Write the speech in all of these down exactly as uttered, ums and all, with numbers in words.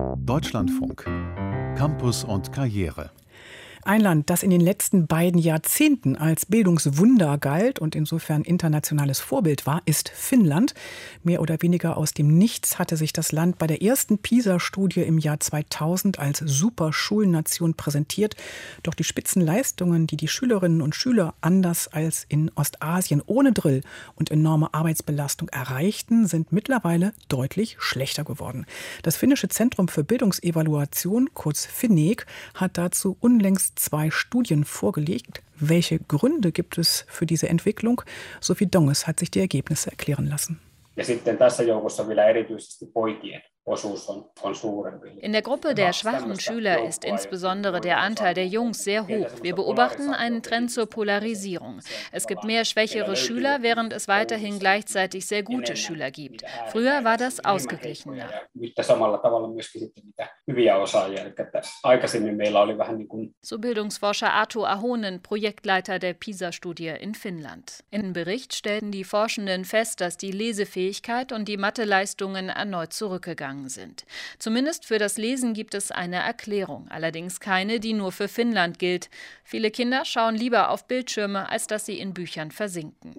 Deutschlandfunk. Campus und Karriere. Ein Land, das in den letzten beiden Jahrzehnten als Bildungswunder galt und insofern internationales Vorbild war, ist Finnland. Mehr oder weniger aus dem Nichts hatte sich das Land bei der ersten PISA-Studie im Jahr zweitausend als Superschulnation präsentiert. Doch die Spitzenleistungen, die die Schülerinnen und Schüler anders als in Ostasien ohne Drill und enorme Arbeitsbelastung erreichten, sind mittlerweile deutlich schlechter geworden. Das finnische Zentrum für Bildungsevaluation, kurz Finnek, hat dazu unlängst zwei Studien vorgelegt. Welche Gründe gibt es für diese Entwicklung? Sophie Donges hat sich die Ergebnisse erklären lassen. Ja sitten tässä joukossa vielä erityisesti poikien. In der Gruppe der schwachen Schüler ist insbesondere der Anteil der Jungs sehr hoch. Wir beobachten einen Trend zur Polarisierung. Es gibt mehr schwächere Schüler, während es weiterhin gleichzeitig sehr gute Schüler gibt. Früher war das ausgeglichener. So Bildungsforscher Arto Ahonen, Projektleiter der PISA-Studie in Finnland. Im Bericht stellten die Forschenden fest, dass die Lesefähigkeit und die Matheleistungen erneut zurückgegangen sind. Zumindest für das Lesen gibt es eine Erklärung, allerdings keine, die nur für Finnland gilt. Viele Kinder schauen lieber auf Bildschirme, als dass sie in Büchern versinken.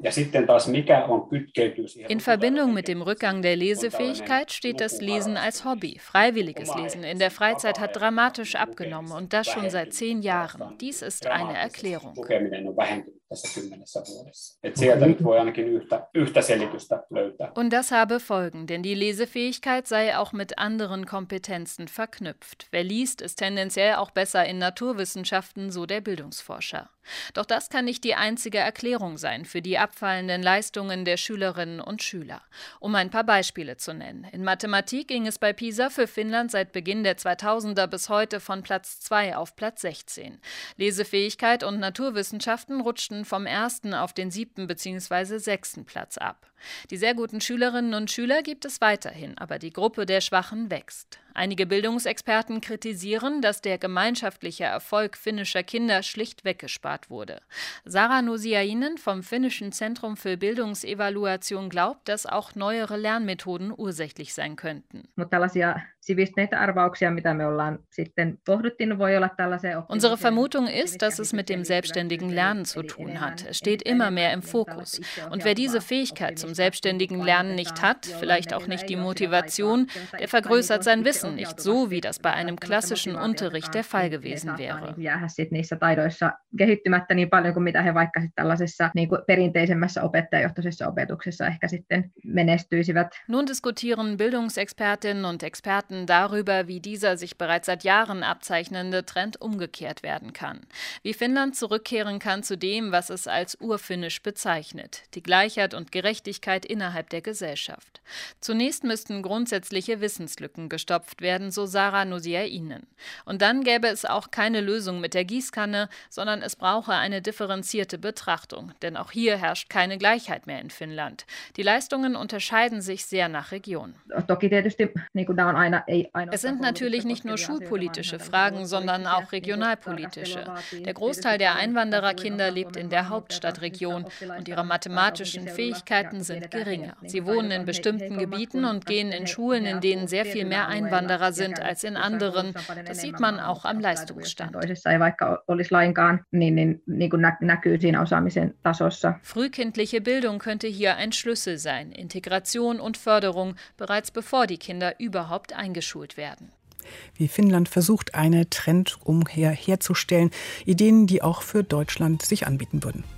In Verbindung mit dem Rückgang der Lesefähigkeit steht das Lesen als Hobby. Freiwilliges Lesen in der Freizeit hat dramatisch abgenommen und das schon seit zehn Jahren. Dies ist eine Erklärung. Und das habe Folgen, denn die Lesefähigkeit sei auch mit anderen Kompetenzen verknüpft. Wer liest, ist tendenziell auch besser in Naturwissenschaften, so der Bildungsforscher. Doch das kann nicht die einzige Erklärung sein für die abfallenden Leistungen der Schülerinnen und Schüler. Um ein paar Beispiele zu nennen. In Mathematik ging es bei PISA für Finnland seit Beginn der zweitausender bis heute von Platz zwei auf Platz sechzehn. Lesefähigkeit und Naturwissenschaften rutschten vom ersten auf den siebten bzw. sechsten Platz ab. Die sehr guten Schülerinnen und Schüler gibt es weiterhin, aber die Gruppe der Schwachen wächst. Einige Bildungsexperten kritisieren, dass der gemeinschaftliche Erfolg finnischer Kinder schlicht weggespart wurde. Saara Nusiainen vom finnischen Zentrum für Bildungsevaluation glaubt, dass auch neuere Lernmethoden ursächlich sein könnten. Unsere Vermutung ist, dass es mit dem selbstständigen Lernen zu tun hat. Es steht immer mehr im Fokus. Und wer diese Fähigkeit zum selbstständigen Lernen nicht hat, vielleicht auch nicht die Motivation, der vergrößert sein Wissen nicht, so wie das bei einem klassischen Unterricht der Fall gewesen wäre. Nun diskutieren Bildungsexpertinnen und Experten darüber, wie dieser sich bereits seit Jahren abzeichnende Trend umgekehrt werden kann. Wie Finnland zurückkehren kann zu dem, was es als urfinnisch bezeichnet, die Gleichheit und Gerechtigkeit innerhalb der Gesellschaft. Zunächst müssten grundsätzliche Wissenslücken gestopft werden, so Saara Nusiainen. Und dann gäbe es auch keine Lösung mit der Gießkanne, sondern es brauche eine differenzierte Betrachtung. Denn auch hier herrscht keine Gleichheit mehr in Finnland. Die Leistungen unterscheiden sich sehr nach Region. Es sind natürlich nicht nur schulpolitische Fragen, sondern auch regionalpolitische. Der Großteil der Einwandererkinder lebt in der Hauptstadtregion und ihre mathematischen Fähigkeiten sind geringer. Sie wohnen in bestimmten Gebieten und gehen in Schulen, in denen sehr viel mehr Einwanderer sind als in anderen. Das sieht man auch am Leistungsstand. Frühkindliche Bildung könnte hier ein Schlüssel sein. Integration und Förderung, bereits bevor die Kinder überhaupt eingeschult werden. Wie Finnland versucht, eine Trendumkehr herzustellen. Ideen, die auch für Deutschland sich anbieten würden.